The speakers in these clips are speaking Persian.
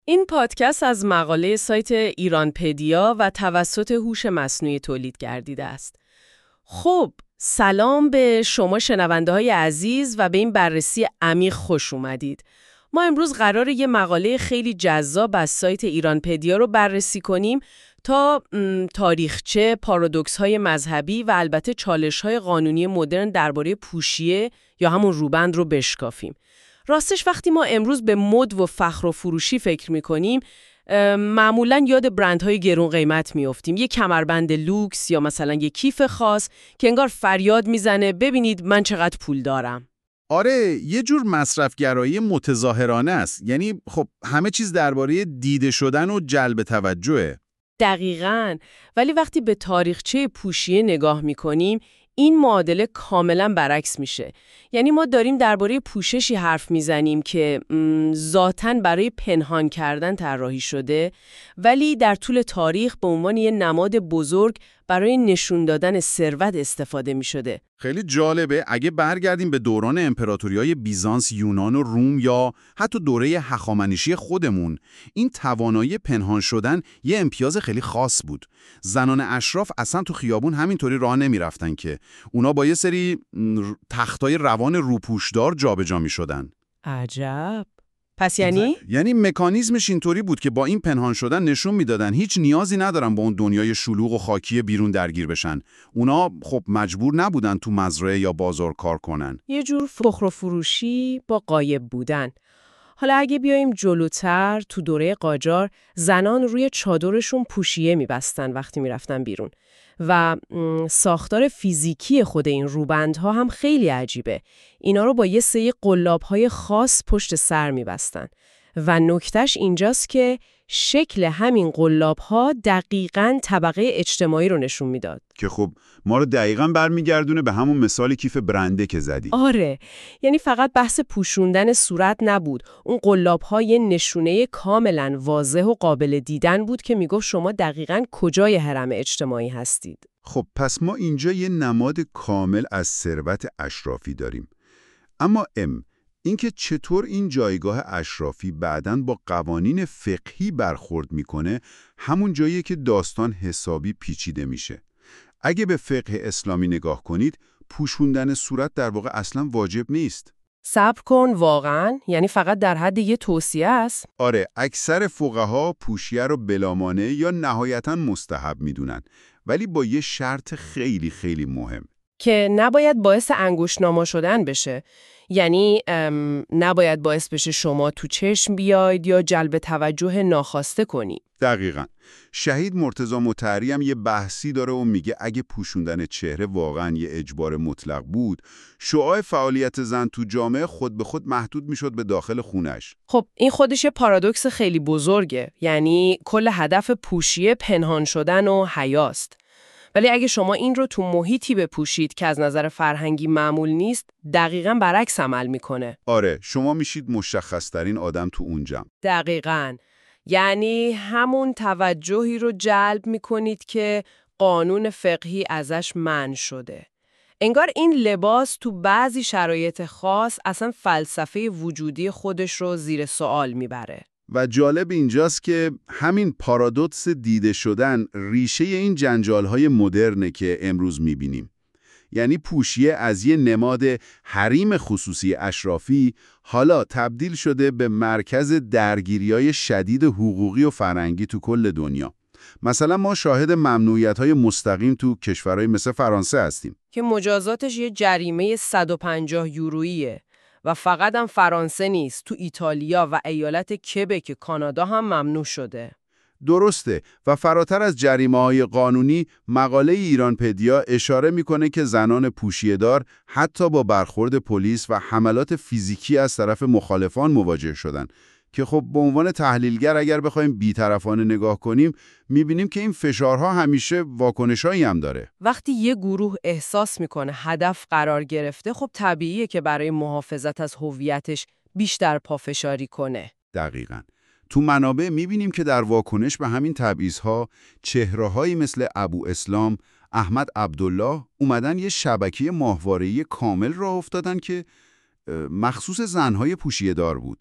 این پادکست از مقاله سایت ایرانپدیا و توسط هوش مصنوعی تولید گردیده است. خب، سلام به شما شنونده های عزیز و به این بررسی عمیق خوش اومدید. ما امروز قراره یه مقاله خیلی جذاب از سایت ایرانپدیا رو بررسی کنیم تا تاریخچه، پارادوکس های مذهبی و البته چالش های قانونی مدرن درباره پوشیه یا همون روبند رو بشکافیم. راستش وقتی ما امروز به مد و فخر و فروشی فکر میکنیم معمولاً یاد برندهای گرون قیمت میافتیم. یه کمربند لوکس یا مثلا یه کیف خاص که انگار فریاد میزنه ببینید من چقدر پول دارم. آره، یه جور مصرفگرایی متظاهرانه است. یعنی خب همه چیز درباره دیده شدن و جلب توجهه. دقیقاً. ولی وقتی به تاریخچه پوشیه نگاه میکنیم این معادله کاملا برعکس میشه. یعنی ما داریم درباره پوششی حرف میزنیم که ذاتاً برای پنهان کردن طراحی شده، ولی در طول تاریخ به عنوان یه نماد بزرگ برای نشون دادن ثروت استفاده میشده. خیلی جالبه. اگه برگردیم به دوران امپراتوری‌های بیزانس، یونان و روم یا حتی دوره هخامنشی خودمون، این توانایی پنهان شدن یه امتیاز خیلی خاص بود. زنان اشراف اصلا تو خیابون همینطوری راه نمیرفتن که اونا با یه سری تختای روان روپوشدار جابجا میشدن. عجب. پس یعنی مکانیزمش اینطوری بود که با این پنهان شدن نشون میدادن هیچ نیازی ندارن با اون دنیای شلوغ و خاکی بیرون درگیر بشن. اونا خب مجبور نبودن تو مزرعه یا بازار کار کنن. یه جور فخر و فروشی با غایب بودن. حالا اگه بیایم جلوتر، تو دوره قاجار زنان روی چادرشون پوشیه میبستن وقتی میرفتن بیرون و ساختار فیزیکی خود این روبندها هم خیلی عجیبه. اینا رو با یه سری قلاب‌های خاص پشت سر میبستن و نکتهش اینجاست که شکل همین قلاب‌ها دقیقاً طبقه اجتماعی رو نشون میداد. که خب ما رو دقیقاً برمیگردونه به همون مثال کیف برنده که زدی. آره، یعنی فقط بحث پوشوندن صورت نبود. اون قلاب‌ها یه نشونه کاملاً واضح و قابل دیدن بود که میگفت شما دقیقاً کجای هرم اجتماعی هستید. خب پس ما اینجا یه نماد کامل از ثروت اشرافی داریم. اما اینکه چطور این جایگاه اشرافی بعداً با قوانین فقهی برخورد میکنه، همون جاییه که داستان حسابی پیچیده میشه. اگه به فقه اسلامی نگاه کنید، پوشوندن صورت در واقع اصلاً واجب نیست. صبر کن، واقعاً؟ یعنی فقط در حد یه توصیه است؟ آره، اکثر فقها پوشیه رو بلامانع یا نهایتاً مستحب میدونن، ولی با یه شرط خیلی خیلی مهم که نباید باعث انگشت‌نما شدن بشه. یعنی نباید باعث بشه شما تو چشم بیاید یا جلب توجه ناخواسته کنی. دقیقاً. شهید مرتضی مطهری هم یه بحثی داره و میگه اگه پوشوندن چهره واقعاً یه اجبار مطلق بود، شعاع فعالیت زن تو جامعه خود به خود محدود میشد به داخل خونش. خب این خودش یه پارادوکس خیلی بزرگه. یعنی کل هدف پوشیه پنهان شدن و حیاست. ولی اگه شما این رو تو محیطی بپوشید که از نظر فرهنگی معمول نیست، دقیقاً برعکس عمل میکنه. آره، شما میشید مشخص‌ترین آدم تو اون جمع. دقیقاً. یعنی همون توجهی رو جلب میکنید که قانون فقهی ازش منع شده. انگار این لباس تو بعضی شرایط خاص اصلا فلسفه وجودی خودش رو زیر سوال میبره. و جالب اینجاست که همین پارادوکس دیده شدن ریشه این جنجال‌های مدرنه که امروز می‌بینیم. یعنی پوشیه از یه نماد حریم خصوصی اشرافی حالا تبدیل شده به مرکز درگیری‌های شدید حقوقی و فرهنگی تو کل دنیا. مثلا ما شاهد ممنوعیت‌های مستقیم تو کشورهای مثل فرانسه هستیم که مجازاتش یه جریمه 150 یوروییه. و فقط هم فرانسه نیست، تو ایتالیا و ایالت کبک کانادا هم ممنوع شده. درسته. و فراتر از جریمه‌های قانونی، مقاله ایرانپدیا اشاره میکنه که زنان پوشیه‌دار حتی با برخورد پلیس و حملات فیزیکی از طرف مخالفان مواجه شدن که خب به عنوان تحلیلگر اگر بخوایم بی‌طرفانه نگاه کنیم میبینیم که این فشارها همیشه واکنشایی هم داره. وقتی یه گروه احساس میکنه هدف قرار گرفته، خب طبیعیه که برای محافظت از هویتش بیشتر پافشاری کنه. دقیقاً. تو منابع میبینیم که در واکنش به همین تبعیض‌ها چهره‌هایی مثل ابو اسلام، احمد عبدالله اومدن یه شبکه ماهواره‌ای کامل راه افتادن که مخصوص زنهای پوشیه‌دار بود.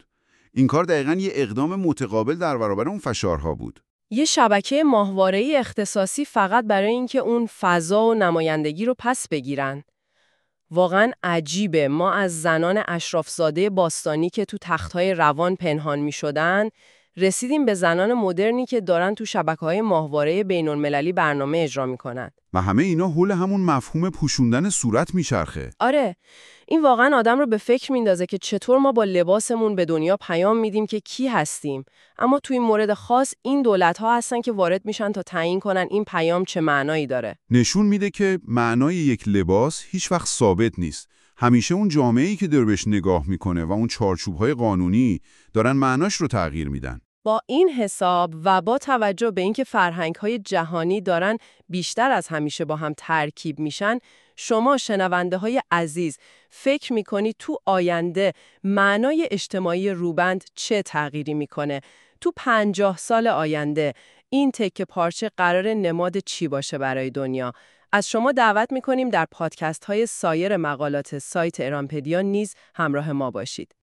این کار دقیقاً یه اقدام متقابل در برابر اون فشارها بود. یه شبکه ماهواره‌ای اختصاصی فقط برای اینکه اون فضا و نمایندگی رو پس بگیرن. واقعاً عجیبه ما از زنان اشرافزاده باستانی که تو تخت‌های روان پنهان می‌شدن رسیدیم به زنان مدرنی که دارن تو شبکه‌های ماهواره بین‌المللی برنامه اجرا می‌کنن. و همه اینا حول همون مفهوم پوشوندن صورت میچرخه. آره، این واقعاً آدم رو به فکر میندازه که چطور ما با لباسمون به دنیا پیام میدیم که کی هستیم، اما تو این مورد خاص این دولت‌ها هستن که وارد میشن تا تعیین کنن این پیام چه معنایی داره. نشون میده که معنای یک لباس هیچ وقت ثابت نیست. همیشه اون جامعه‌ای که داره بهش نگاه میکنه و اون چارچوب‌های قانونی دارن معناش رو تغییر میدن. با این حساب و با توجه به اینکه فرهنگ‌های جهانی دارن بیشتر از همیشه با هم ترکیب میشن، شما شنونده‌های عزیز فکر میکنی تو آینده معنای اجتماعی روبند چه تغییری میکنه؟ تو 50 سال آینده این تکه پارچه قرار نماد چی باشه برای دنیا؟ از شما دعوت میکنیم در پادکست‌های سایر مقالات سایت ایرانپدیا نیز همراه ما باشید.